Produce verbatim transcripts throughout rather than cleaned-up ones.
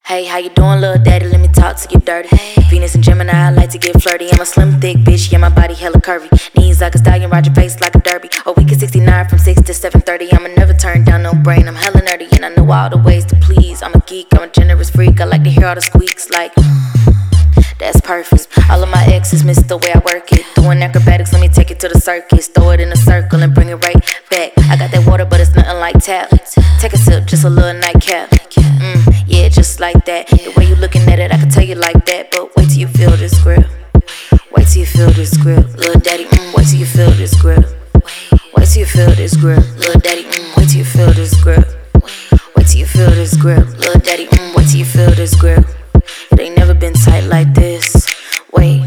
Hey, how you doing, little daddy? Let me talk to you dirty. Hey. Venus and Gemini, I like to get flirty. I'm a slim, thick bitch, yeah, my body hella curvy. Knees like a stallion, ride your face like a derby. A week is sixty-nine from six to seven thirty. I'ma never turn down no brain, I'm hella nerdy. And I know all the ways to please. I'm a geek, I'm a generous freak. I like to hear all the squeaks like that's perfect. All of my exes miss the way I work it. Doing acrobatics, let me take it to the circus. Throw it in a circle and bring it right back. I got that water, but it's nothing like tap. Take a sip, just a little nightcap. Mm, yeah, just like that. The way you looking at it, I can tell you like that. But wait till you feel this grip. Wait till you feel this grip, little daddy. Mm, wait till you feel this grip. Wait till you feel this grip, little daddy. Mm, wait till you feel this grip. Wait till you feel this grip, little daddy. Mm, wait till you feel this grip. It ain't never been tight like this. Wait,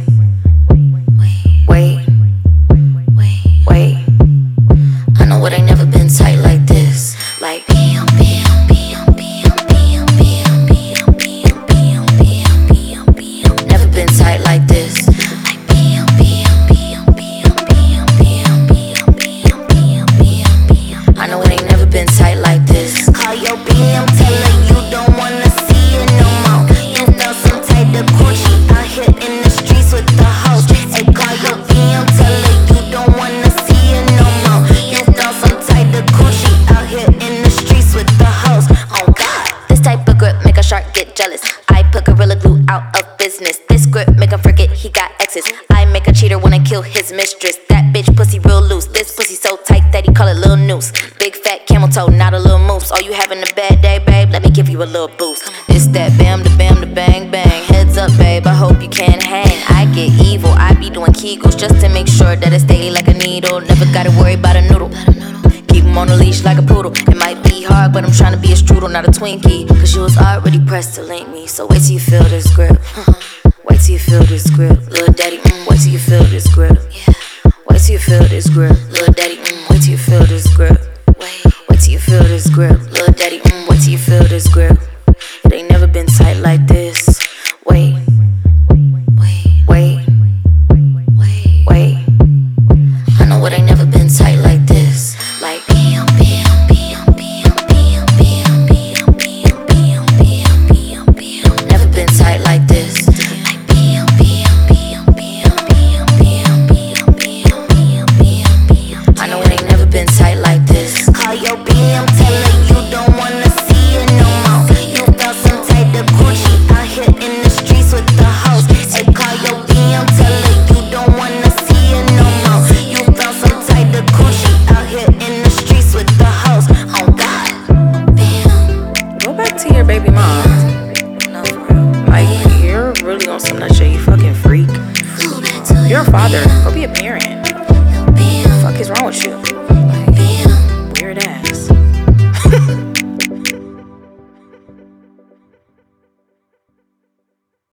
wait, wait. I know it ain't never been tight like this. Like bam, bam, bam, bam, bam, bam, bam, bam, bam, bam, bam. Never been tight like this. Like bam, bam, bam, bam, bam, bam, bam, bam, bam, bam. I know it ain't never been tight like this. Call your B M, tell her you don't wanna see it no more. You know some type of coochie out here in the streets with the hoes. Hey, call your B M, tell her you don't wanna see it no more. You know some type of coochie out here in the streets with the hoes. Oh God, This type of grip make a shark get jealous. I put Gorilla Glue out of business. This grip make him forget he got exes. I make a cheater wanna kill his mistress. That bitch pussy real loose. This pussy so tight that he call it Lil Noose. Big fat camel toe, not a little moose. Oh, you having a bad day, babe? Let me give you a little boost. It's that bam, the bam, the bang, bang. Heads up, babe, I hope you can hang. I get evil, I be doing Kegels just to make sure that it stay like a needle. Never gotta worry about a noodle. Keep him on a leash like a poodle. It might be hard, but I'm trying to be a strudel, not a Twinkie. Cause you was already pressed to link me. So wait till you feel this grip. Wait till you feel this grip, little daddy. Mm, wait till you feel this grip. Wait till you feel this grip, little daddy. Mm, wait till you feel this grip. Wait till you feel this grip, little daddy. Mm, wait till you feel this grip. It ain't never been tight like this. Wait, wait, wait. I know it ain't never been tight like this. Like bam, bam, bam, bam, bam, bam, bam, bam, bam, bam, bam, bam. Never been tight like this. Like bam, bam, bam, bam, bam, bam, bam, bam, bam, bam, bam. I know it ain't never been tight like this. call your B M, tell her you don't wanna see it no more. You know some type of coochie out here in the streets with the hoes. Hey, call your B M, tell her you don't wanna see it no more. You know some type of coochie out here in the streets with the hoes. Oh God, Go back to your baby mom. no for real. Like, you're really on some nut shit, you fucking freak. You're a father. Go be a